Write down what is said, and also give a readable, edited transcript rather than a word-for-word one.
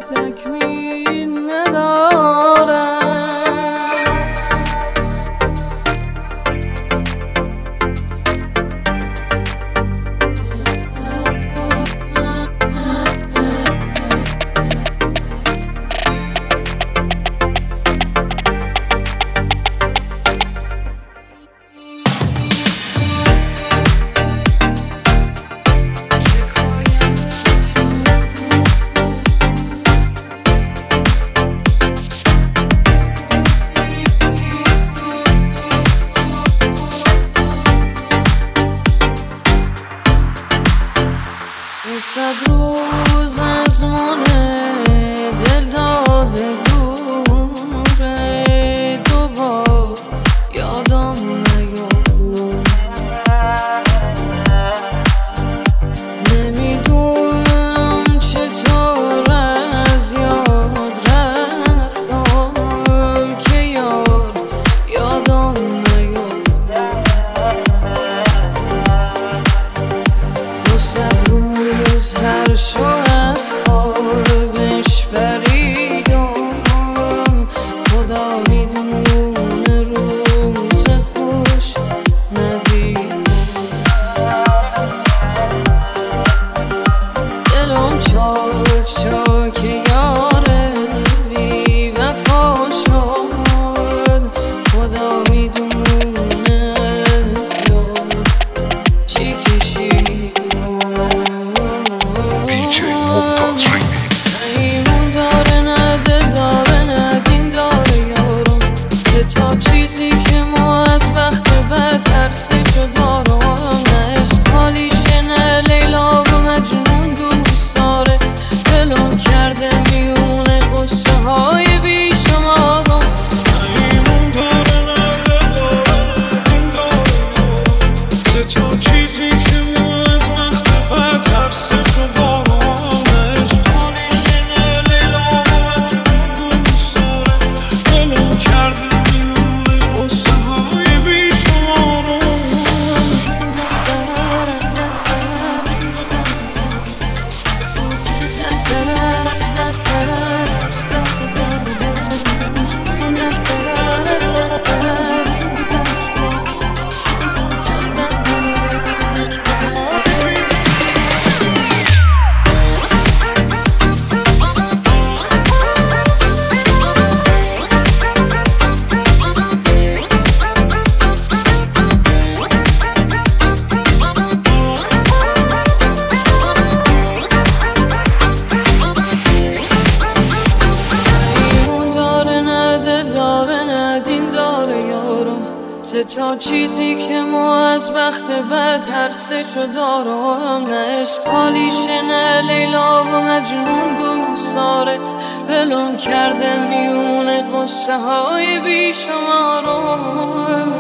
تکمیل ندارد. صد روز از مونه دل داده دوره، دوبار یادم نیفتاد. نمیدونم چطور از یاد رفتم که یادم نیفتاد. 200 روز هر شو از خوابش پریدم، خدا میدونه روز خوش ندیدم. دلم چاک چاک یاره بی وفا شد، خدا میدونه از یار چی کشید. ایمون داره نه دل داره نه دین داره یارم، تا چیزی که ما از وقت بد هر سه شو دارم. نه عشق حالیشه نه لیلا و مجنون دوست داره، دلم کرده میونه قصه های بی شمارم. ایمون داره نه دل داره نه دین داره یارم، تا چیزی که ما از وقت بد هر سه شو دارم. تا چیزی که ما از وقت بد هر سه شو دارم. نه عشق حالیشه نه لیلا و مجنون دوست داره، دلم کرده میونه قصه های بی شمارم.